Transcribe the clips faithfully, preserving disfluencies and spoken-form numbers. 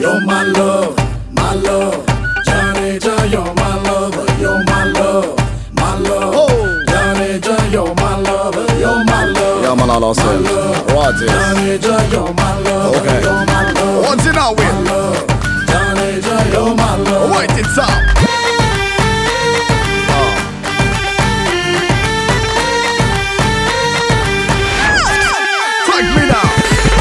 You're my love, my love. Johnny John, you're my lover. You're my love, my love. Oh. Johnny John, you're my lover. You're my love. Ja, man, alla ser. Rogers. Johnny John, you're my lover. Okay. You're my love. What's it now with? Johnny John, you're my love. Right, it's up. Take me now.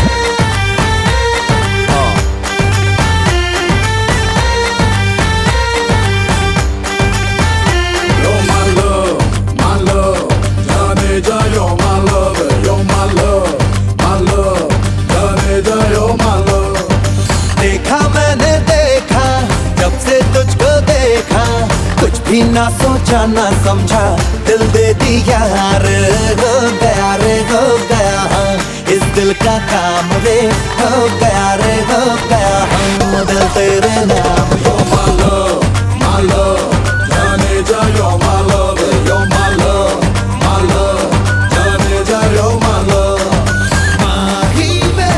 You're my love, my love. Johnny John, you're my lover. You're my love, my love. Johnny John, you're my love. देखा मैंने देखा जब से तुझको देखा कुछ भी ना सोचा ना समझा दिल दे दिया रे हो गया रे हो गया हाँ इस दिल का काम रे हो गया रे हो गया हाँ दिल तेरे नाम You're my love, my love. Johnny John, you're my lover. You're my love, my love. Johnny John, you're my love. माही वे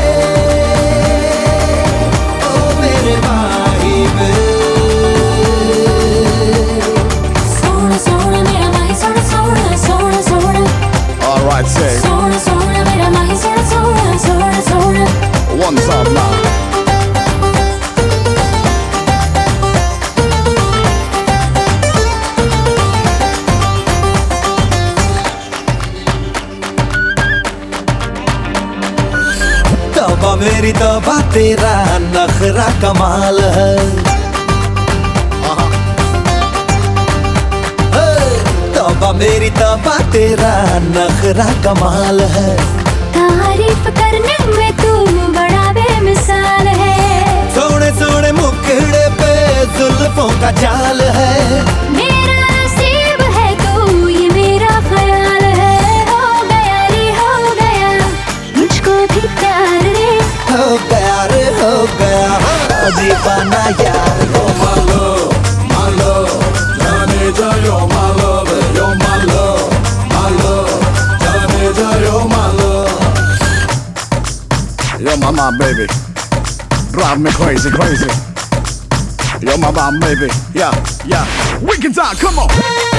ओ मेरे माही वे सोना सोना मेरा माही सोना सोना सोना सोना All right, say. सोना सोना मेरा माही सोना सोना सोना सोना One time now. तौबा मेरी तौबा तेरा नखरा कमाल है हे, तौबा मेरी तौबा तेरा नखरा कमाल है तारीफ करने में तू बड़ा बेमिसाल है सोने सोने मुखड़े पे जुल्फों का जाल है मेरा नसीब है तू ये मेरा ख्याल है हो गया रे हो गया मुझको भी प्यार रे हो गया रे हो गया हाँ, दीवाना यार You're my love, my love. Johnny John, you're my lover. You're my love, my love. Johnny John, you're my love. You're my mom, baby. Drive me crazy, crazy. You're my mom, baby. Yeah, yeah. Wicked time, come on.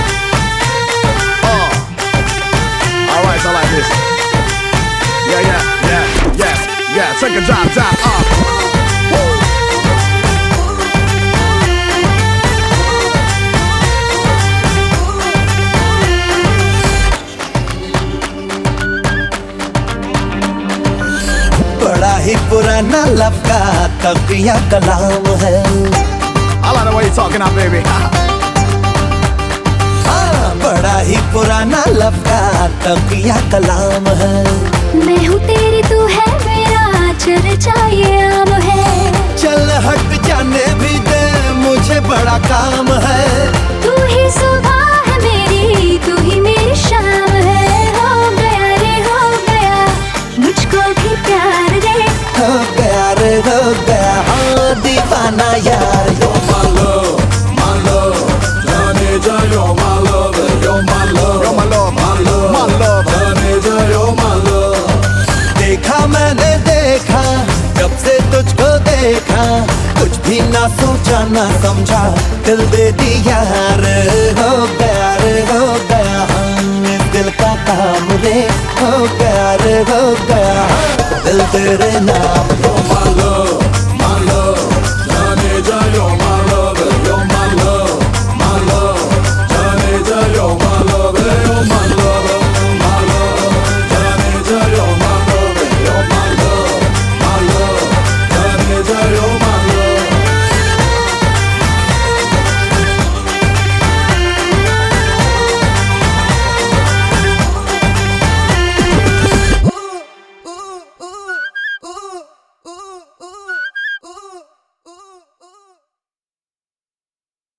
Oh. All right, I like this. Yeah, yeah, yeah, yeah, yeah. Take a drive down. Uh. Woo. बड़ा ही पुराना लब का तकिया कलाम है I like the way you're talking now, baby. हाँ, बड़ा ही पुराना लब का तकिया कलाम है मैं हूँ तेरी तू है मेरा चर्चा ये आम है चल हट जाने भी दे मुझे बड़ा काम है तू ही सुबह है मेरी तू ही मेरी शाम है हो गया रे हो गया मुझको भी प्यार रे हो गया रे हो गया हाँ दीवाना यार You're my love, my love. Johnny John, you're my lover. You're my love, You're my love, my love. my love. Johnny John, you're my love. देखा मैंने देखा जब से तुझको देखा कुछ भी ना सोचा ना समझा दिल दे दिया रे हो गया रे हो गया हाँ इस दिल का काम रे हो गया रे हो गया हाँ दिल तेरे नाम